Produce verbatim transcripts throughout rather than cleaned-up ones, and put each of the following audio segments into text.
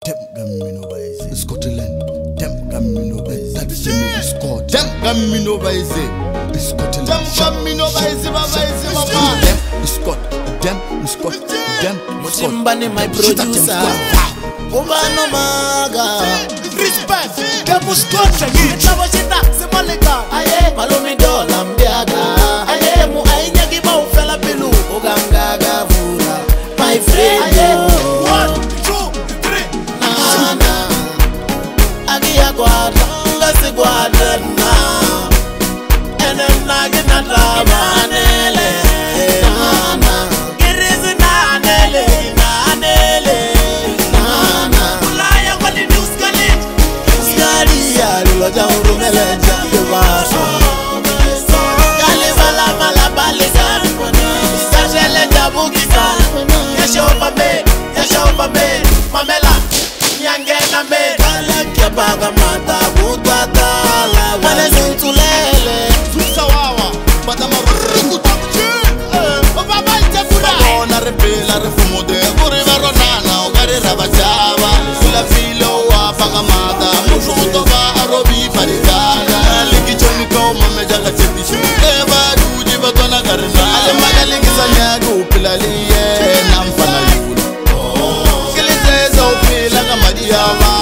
Dem gamino baize Scotland. Dem gamino baize. That family squad. Dem gamino baize Scotland. Dem gamino baize baize mama. Dem Scott. Dem Scott. Dem Mutimbane my producer. Ubano maga. Respect. Dem Scott. Chaba chita semaleka. Aye malumi dola mbiaga. Aye mu ainya kiba ufela pilu. Oganga gavula. My friend. Aye. One, two, three. Na na. Agia guada. Ngasi guada na. Ene nagi na drama anele. Na na. Kirizi na anele. Na anele. Na na. Ulaya kwali news kali. News kali ya lilo jauru meleja. Kewasho. Kali bala mala balika. Sashele jabukika. Yasha upa me. Yasha upa me. Mamela. Nyange na me. Kala kia baga mata. Budwa tala. Wane zintulele. Susawawa. Badama rukuta. Oba baite kura. Ona repela refumo de Guri Veronana. Ogari rabachava. Sula filo wa pagamata. Mushuto va arobi parigana. Liki choniko mameja la chepishu. Eva duji batona karna. Ale magalingi sanyagu pilaliye. Namfana yura. Kilizeza upila kamadiyama.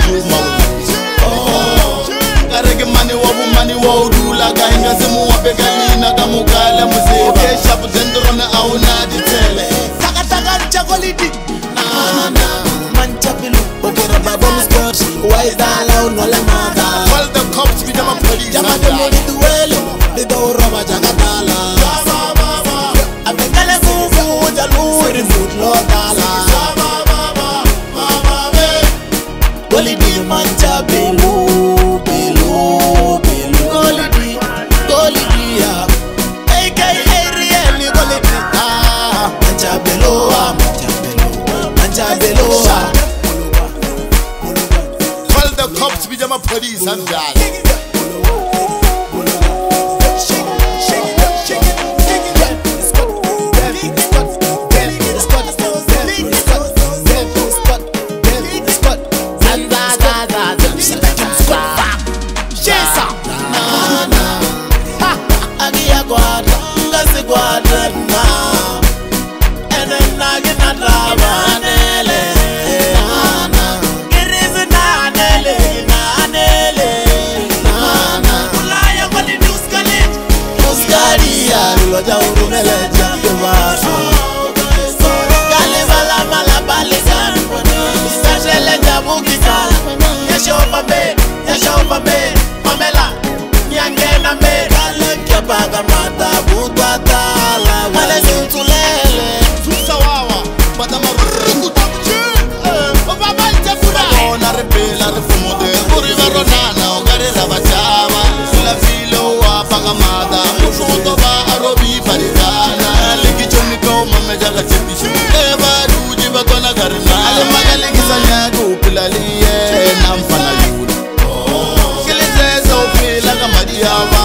Karege mani wabu mani waudu. Laga inga semu wapegalina kamukala muziba. Kesha putendrona au naditele. Taka taka chocolate. Na na. Mancha pilu. Okera babam scotch. Why that loud no le mata. Call the cops with them a police. Jama de moni duelo. De do roba jagatala. Abekale fufu jaluri mut lo dala. Goli di mancha pilu. Pilu. Pilu. Goli di. Goli di ya. A K A really goli di. Ah. Mancha pilu. Mancha pilu. Mancha pilu. Call the cops with them a police and that. Jauru meleja kewasho. Kali bala mala balika. Sashele jabukika. Yasha upa me. Yasha upa me. Mamela. Nyange na me. Kale kia baga mata. Budwa tala. Wale zintulele. Susawawa. Badama rukuta. Oba baite kura. Ona repela refumo de Guri Veronana. Ogari rabachava. Sula filo wa pagamata. Mushuto va arobi parigana. Liki choniko mameja la chepishu. Eva duji batona karna. Ale magalingi sanyagu pilaliye. Namfana yura. Kilizeza upila kamadiyama.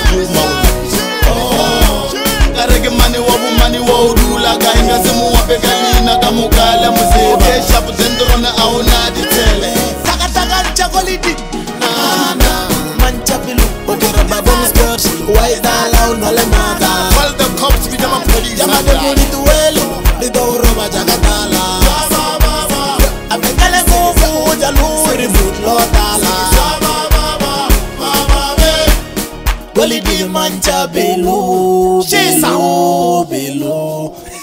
Karege mani wabu mani waudu. Laga inga semu wapegalina kamukala muziba. Kesha putendrona au naditele. Taka taka chocolate. Na na. Mancha pilu. Okera babam scotch. Why that loud no le mata. Call the cops with them a police. Jama de moni duelo. De do roba jagatala. Abekale fufu jaluri mut lo dala. Goli di mancha pilu. Bilu. Bilu.